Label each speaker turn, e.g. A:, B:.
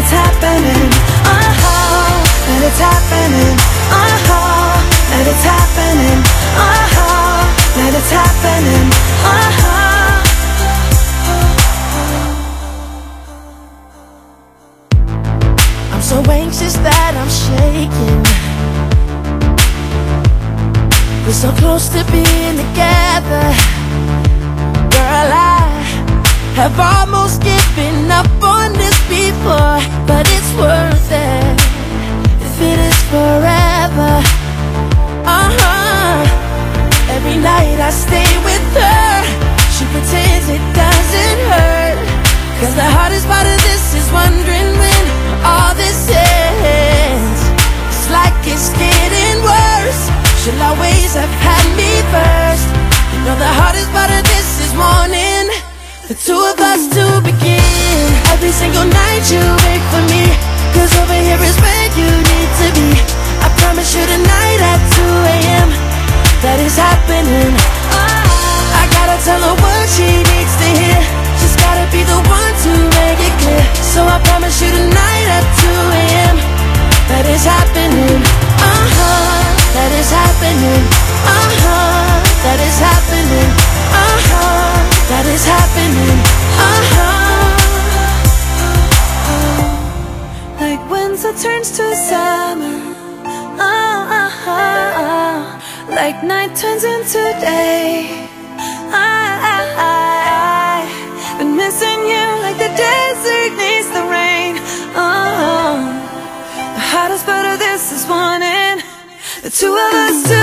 A: it's happening. That it's happening. That it's happening. That it's happening. I'm so anxious that I'm shaking. We're so close to being together. Girl, I have almost given up on this before, but it's worth it if it is forever. Every night I stay with her. She pretends it doesn't hurt, 'cause the hardest part of this is wondering when all this ends. It's like it's getting worse. She'll always have had me first. You know the hardest part of this is wanting the two of us to begin. Every single night you wait for me, 'cause over here is where you need to be. I promise you tonight at 2 AM that is happening. I gotta tell her what she needs to hear. She's gotta be the one to make it clear. So I promise you tonight at 2 AM that is happening. That is happening. That is happening. That is happening. Like winter turns to summer. Like night turns into day. I've been missing you like the desert needs the rain. The hardest part of this is wanting the two of us to